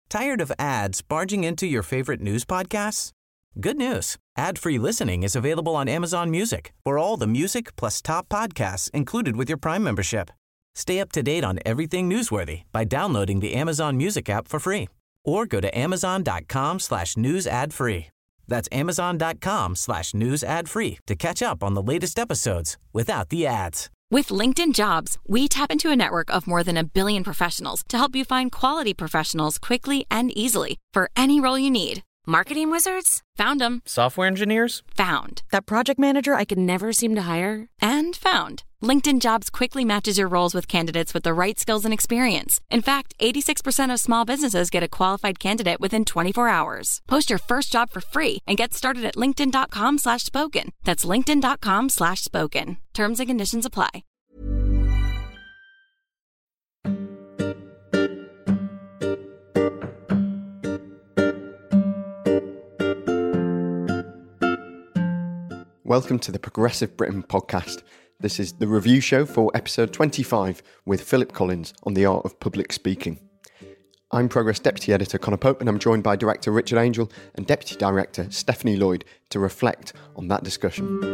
Tired of ads barging into your favorite news podcasts? Good news. Ad-free listening is available on Amazon Music for all the music plus top podcasts included with your Prime membership. Stay up to date on everything newsworthy by downloading the Amazon Music app for free or go to amazon.com/news ad free. That's amazon.com/news ad free to catch up on the latest episodes without the ads. With LinkedIn Jobs, we tap into a network of more than 1 billion professionals to help you find quality professionals quickly and easily for any role you need. Marketing wizards? Found them. Software engineers? Found. That project manager I could never seem to hire? And found. LinkedIn Jobs quickly matches your roles with candidates with the right skills and experience. In fact, 86% of small businesses get a qualified candidate within 24 hours. Post your first job for free and get started at linkedin.com/spoken. That's linkedin.com/spoken. Terms and conditions apply. Welcome to the Progressive Britain podcast. This is the review show for episode 25 with Philip Collins on the art of public speaking. I'm Progress Deputy Editor Conor Pope and I'm joined by Director Richard Angel and Deputy Director Stephanie Lloyd to reflect on that discussion.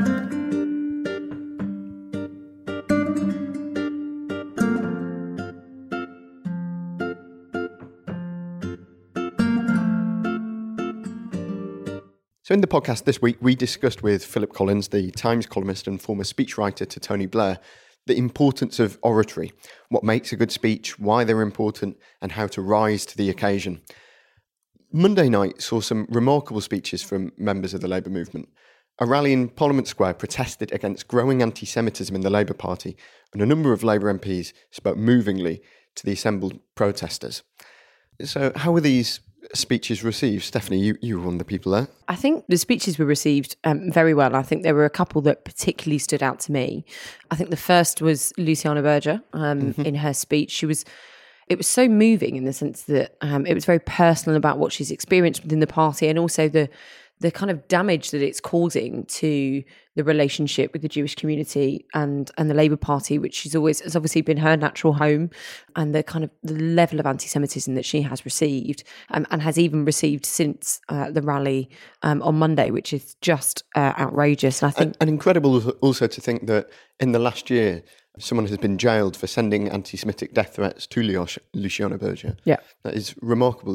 So in the podcast this week, we discussed with Philip Collins, the Times columnist and former speechwriter to Tony Blair, the importance of oratory, what makes a good speech, why they're important, and how to rise to the occasion. Monday night saw some remarkable speeches from members of the Labour movement. A rally in Parliament Square protested against growing anti-Semitism in the Labour Party, and a number of Labour MPs spoke movingly to the assembled protesters. So how were these speeches received? Stephanie, you were one of the people there. I think the speeches were received very well. I think there were a couple that particularly stood out to me. I think the first was Luciana Berger in her speech. It was so moving in the sense that it was very personal about what she's experienced within the party and also the kind of damage that it's causing to the relationship with the Jewish community and the Labour Party, which has obviously been her natural home, and the kind of the level of anti-Semitism that she has received and has even received since the rally on Monday, which is just outrageous. And I think, and incredible also to think that in the last year, someone has been jailed for sending anti-Semitic death threats to Luciana Berger. Yeah, that is remarkable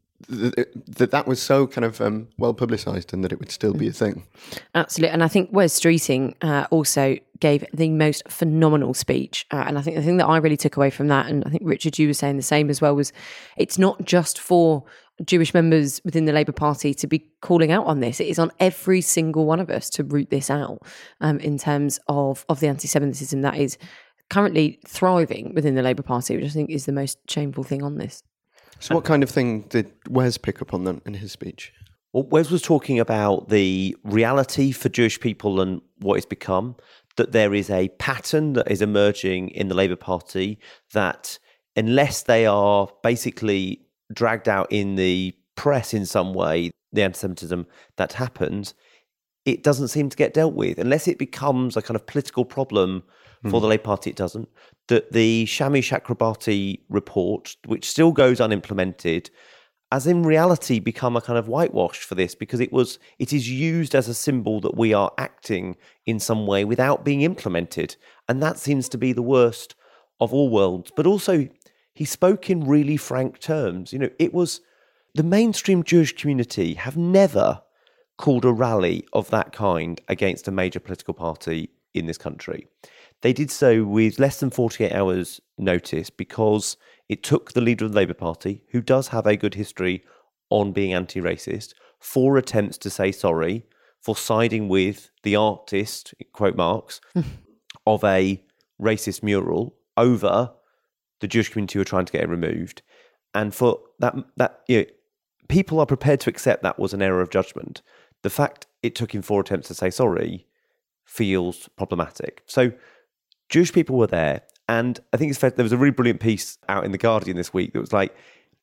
that was so kind of well publicised and that it would still be a thing. Absolutely. And I think Wes Streeting also gave the most phenomenal speech. And I think the thing that I really took away from that, and I think Richard, you were saying the same as well, was it's not just for Jewish members within the Labour Party to be calling out on this. It is on every single one of us to root this out in terms of the anti-Semitism that is currently thriving within the Labour Party, which I think is the most shameful thing on this. So what kind of thing did Wes pick up on then in his speech? Well, Wes was talking about the reality for Jewish people and what it's become, that there is a pattern that is emerging in the Labour Party that unless they are basically dragged out in the press in some way, the anti-Semitism that happens, it doesn't seem to get dealt with. Unless it becomes a kind of political problem for the Labour Party, it doesn't. That the Shami Chakrabarti report, which still goes unimplemented, has in reality become a kind of whitewash for this because it is used as a symbol that we are acting in some way without being implemented. And that seems to be the worst of all worlds. But also, he spoke in really frank terms. You know, it was the mainstream Jewish community have never called a rally of that kind against a major political party in this country. They did so with less than 48 hours notice because it took the leader of the Labour Party, who does have a good history on being anti-racist, 4 attempts to say sorry for siding with the artist, quote marks, of a racist mural over the Jewish community who are trying to get it removed. And for that people are prepared to accept that was an error of judgment. The fact it took him 4 attempts to say sorry feels problematic. So Jewish people were there, and I think it's fair, there was a really brilliant piece out in The Guardian this week that was like,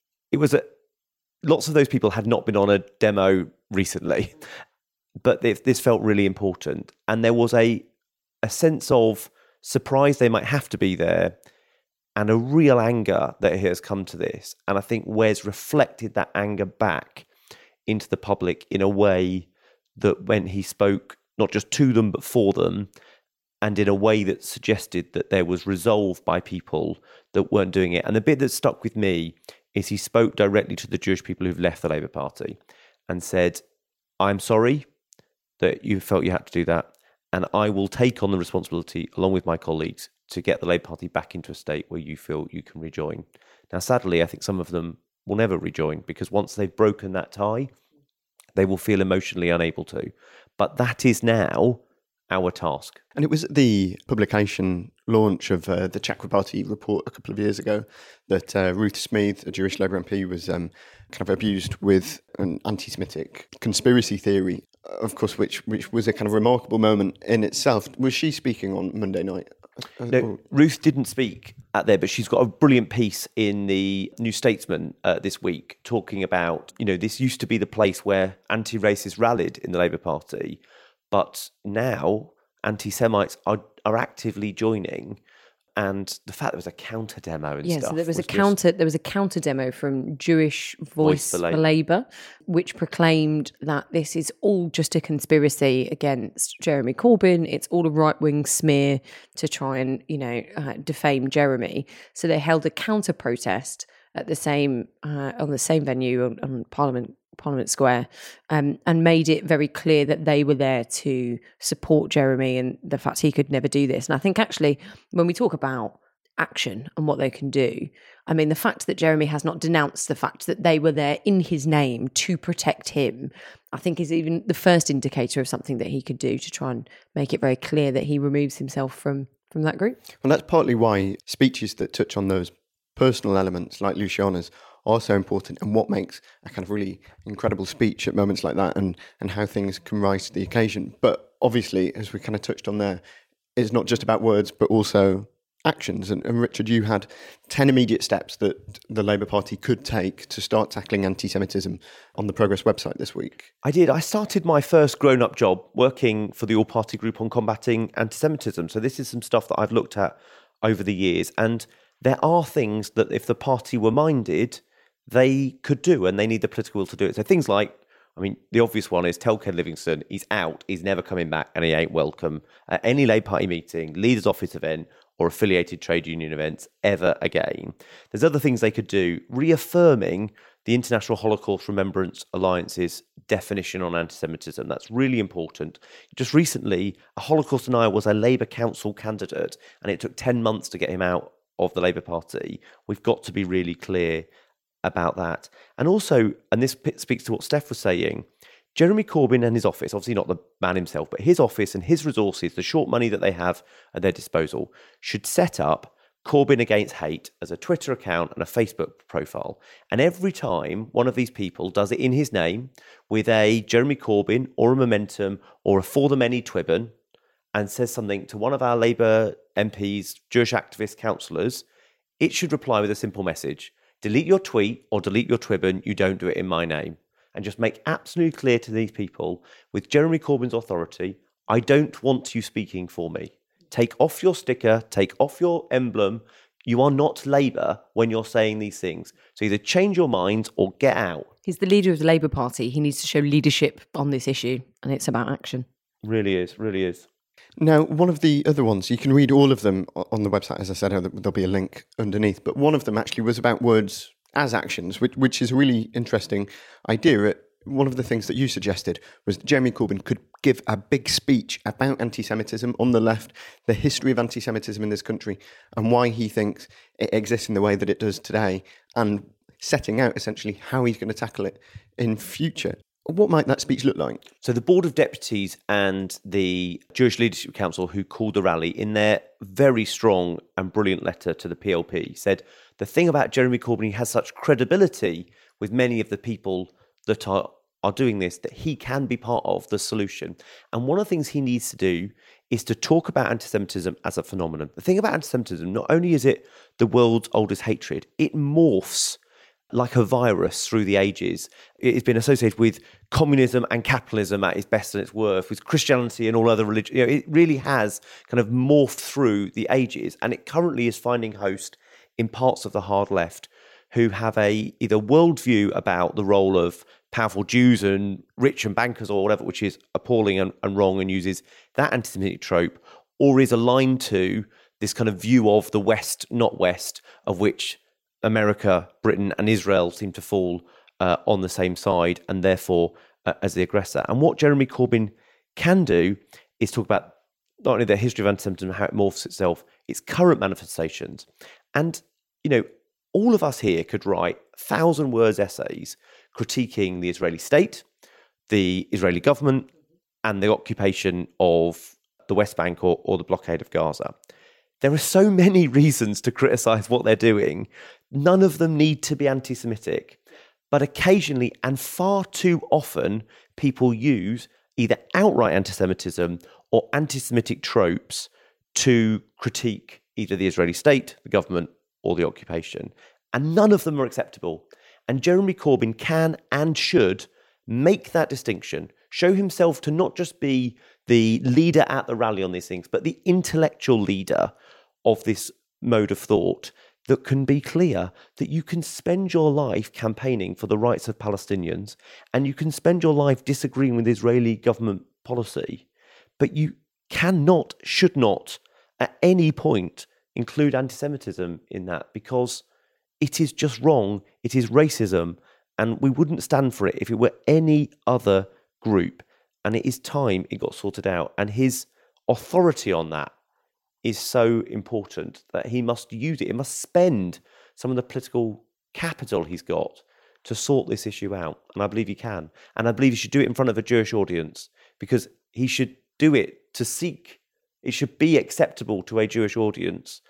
lots of those people had not been on a demo recently, but this felt really important. And there was a sense of surprise they might have to be there, and a real anger that has come to this. And I think Wes reflected that anger back into the public in a way that when he spoke, not just to them, but for them, and in a way that suggested that there was resolve by people that weren't doing it. And the bit that stuck with me is he spoke directly to the Jewish people who've left the Labour Party and said, I'm sorry that you felt you had to do that, and I will take on the responsibility, along with my colleagues, to get the Labour Party back into a state where you feel you can rejoin. Now, sadly, I think some of them will never rejoin, because once they've broken that tie, they will feel emotionally unable to. But that is now our task. And it was at the publication launch of the Chakra Party report a couple of years ago that Ruth Smeeth, a Jewish Labour MP, was kind of abused with an anti-Semitic conspiracy theory, of course, which was a kind of remarkable moment in itself. Was she speaking on Monday night? No, Ruth didn't speak at there, but she's got a brilliant piece in the New Statesman this week talking about, this used to be the place where anti-racists rallied in the Labour Party, but now anti-Semites are actively joining. And the fact there was a counter demo and stuff. So there was a counter demo from Jewish Voice for Labour, which proclaimed that this is all just a conspiracy against Jeremy Corbyn. It's all a right-wing smear to try and, defame Jeremy. So they held a counter protest at the same on the same venue on Parliament Square, and made it very clear that they were there to support Jeremy and the fact he could never do this. And I think actually when we talk about action and what they can do, I mean, the fact that Jeremy has not denounced the fact that they were there in his name to protect him, I think is even the first indicator of something that he could do to try and make it very clear that he removes himself from that group. Well, that's partly why speeches that touch on those personal elements like Luciana's are so important, and what makes a kind of really incredible speech at moments like that, and how things can rise to the occasion. But obviously, as we kind of touched on there, it's not just about words, but also actions. And Richard, you had 10 immediate steps that the Labour Party could take to start tackling anti-Semitism on the Progress website this week. I did. I started my first grown-up job working for the All-Party Group on combating anti-Semitism. So this is some stuff that I've looked at over the years. And there are things that if the party were minded, they could do, and they need the political will to do it. So things like, the obvious one is tell Ken Livingstone he's out, he's never coming back, and he ain't welcome at any Labour Party meeting, leaders' office event, or affiliated trade union events ever again. There's other things they could do, reaffirming the International Holocaust Remembrance Alliance's definition on anti-Semitism. That's really important. Just recently, a Holocaust denier was a Labour council candidate, and it took 10 months to get him out of the Labour Party. We've got to be really clear about that. And also, and this speaks to what Steph was saying, Jeremy Corbyn and his office, obviously not the man himself, but his office and his resources, the short money that they have at their disposal, should set up Corbyn Against Hate as a Twitter account and a Facebook profile. And every time one of these people does it in his name with a Jeremy Corbyn or a Momentum or a For the Many Twibbon and says something to one of our Labour MPs, Jewish activists, councillors, it should reply with a simple message. Delete your tweet or delete your Twibbon, you don't do it in my name. And just make absolutely clear to these people, with Jeremy Corbyn's authority, I don't want you speaking for me. Take off your sticker, take off your emblem. You are not Labour when you're saying these things. So either change your mind or get out. He's the leader of the Labour Party. He needs to show leadership on this issue, and it's about action. Really is. Now, one of the other ones, you can read all of them on the website, as I said, there'll be a link underneath, but one of them actually was about words as actions, which is a really interesting idea. One of the things that you suggested was that Jeremy Corbyn could give a big speech about anti-Semitism on the left, the history of anti-Semitism in this country, and why he thinks it exists in the way that it does today, and setting out essentially how he's going to tackle it in future. What might that speech look like? So the Board of Deputies and the Jewish Leadership Council, who called the rally, in their very strong and brilliant letter to the PLP, said the thing about Jeremy Corbyn, he has such credibility with many of the people that are doing this, that he can be part of the solution. And one of the things he needs to do is to talk about anti-Semitism as a phenomenon. The thing about anti-Semitism, not only is it the world's oldest hatred, it morphs like a virus through the ages. It's been associated with communism and capitalism at its best and its worst, with Christianity and all other religions. It really has kind of morphed through the ages, and it currently is finding host in parts of the hard left who have a either worldview about the role of powerful Jews and rich and bankers or whatever, which is appalling and wrong, and uses that anti-Semitic trope, or is aligned to this kind of view of the West, not West, of which America, Britain and Israel seem to fall on the same side, and therefore as the aggressor. And what Jeremy Corbyn can do is talk about not only the history of anti-Semitism, how it morphs itself, its current manifestations. And, all of us here could write 1,000-word essays critiquing the Israeli state, the Israeli government, and the occupation of the West Bank or the blockade of Gaza. There are so many reasons to criticise what they're doing. None of them need to be anti-Semitic. But occasionally, and far too often, people use either outright anti-Semitism or anti-Semitic tropes to critique either the Israeli state, the government, or the occupation. And none of them are acceptable. And Jeremy Corbyn can and should make that distinction, show himself to not just be the leader at the rally on these things, but the intellectual leader of this mode of thought that can be clear that you can spend your life campaigning for the rights of Palestinians, and you can spend your life disagreeing with Israeli government policy, but you cannot, should not, at any point include anti-Semitism in that, because it is just wrong, it is racism, and we wouldn't stand for it if it were any other group. And it is time it got sorted out. And his authority on that is so important that he must use it. He must spend some of the political capital he's got to sort this issue out. And I believe he can. And I believe he should do it in front of a Jewish audience, because he should do it to seek, it should be acceptable to a Jewish audience,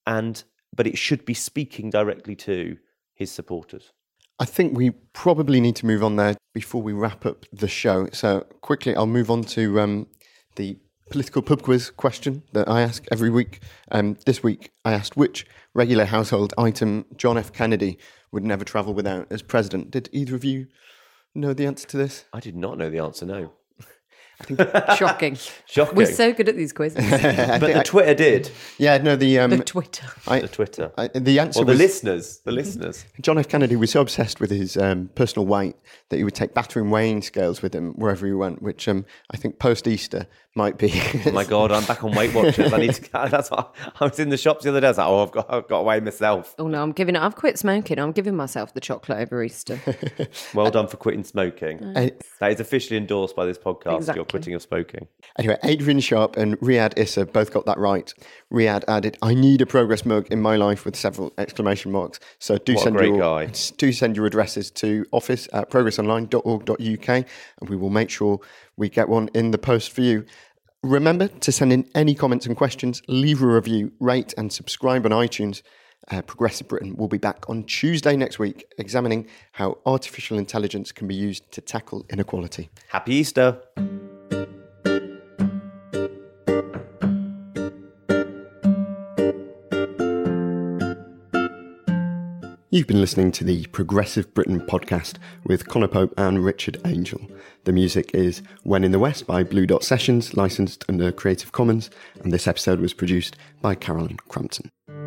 but it should be speaking directly to his supporters. I think we probably need to move on there before we wrap up the show. So quickly, I'll move on to the political pub quiz question that I ask every week. This week, I asked which regular household item John F. Kennedy would never travel without as president. Did either of you know the answer to this? I did not know the answer, no. I think Shocking. Shocking. We're so good at these quizzes. But the Twitter did. Yeah, no, the Twitter. The Twitter. The answer Or the was... The listeners. John F. Kennedy was so obsessed with his personal weight that he would take battering weighing scales with him wherever he went, which I think post-Easter might be... Oh my God, I'm back on Weight Watchers. I need to... That's what, I was in the shops the other day. I was like, I've got to weigh myself. Oh no, I've quit smoking. I'm giving myself the chocolate over Easter. Well done for quitting smoking. That is officially endorsed by this podcast, Exactly. Your quitting of smoking. Anyway, Adrian Sharp and Riyad Issa both got that right. Riyad added, I need a progress mug in my life with several exclamation marks. So do What a great guy. send your addresses to office@progressonline.org.uk and we will make sure we get one in the post for you. Remember to send in any comments and questions, leave a review, rate and subscribe on iTunes. Progressive Britain will be back on Tuesday next week, examining how artificial intelligence can be used to tackle inequality. Happy Easter. You've been listening to the Progressive Britain podcast with Conor Pope and Richard Angel. The music is When in the West by Blue Dot Sessions, licensed under Creative Commons, and this episode was produced by Carolyn Crampton.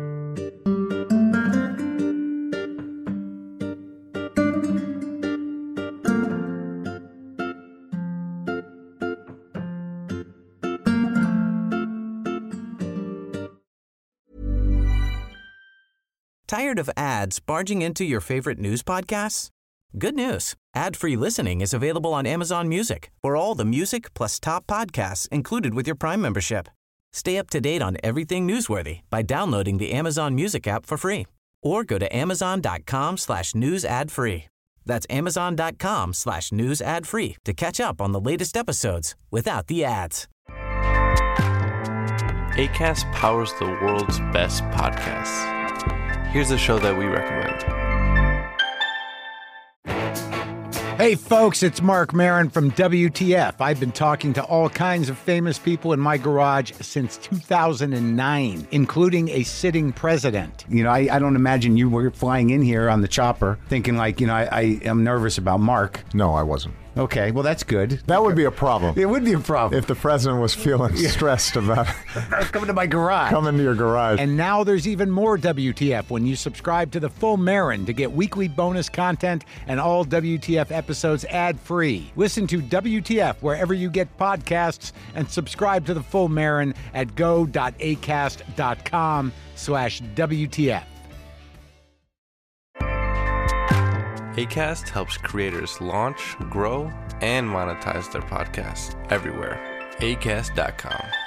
Tired of ads barging into your favorite news podcasts? Good news. Ad-free listening is available on Amazon Music for all the music plus top podcasts included with your Prime membership. Stay up to date on everything newsworthy by downloading the Amazon Music app for free or go to amazon.com/news ad free. That's amazon.com/news ad free to catch up on the latest episodes without the ads. Acast powers the world's best podcasts. Here's a show that we recommend. Hey folks, it's Mark Maron from WTF. I've been talking to all kinds of famous people in my garage since 2009, including a sitting president. You know, I don't imagine you were flying in here on the chopper thinking like, I am nervous about Mark. No, I wasn't. Okay, well, that's good. That would be a problem. It would be a problem. If the president was feeling stressed about coming to my garage. Coming to your garage. And now there's even more WTF when you subscribe to The Full Marin to get weekly bonus content and all WTF episodes ad-free. Listen to WTF wherever you get podcasts and subscribe to The Full Marin at go.acast.com/WTF. Acast helps creators launch, grow, and monetize their podcasts everywhere. Acast.com.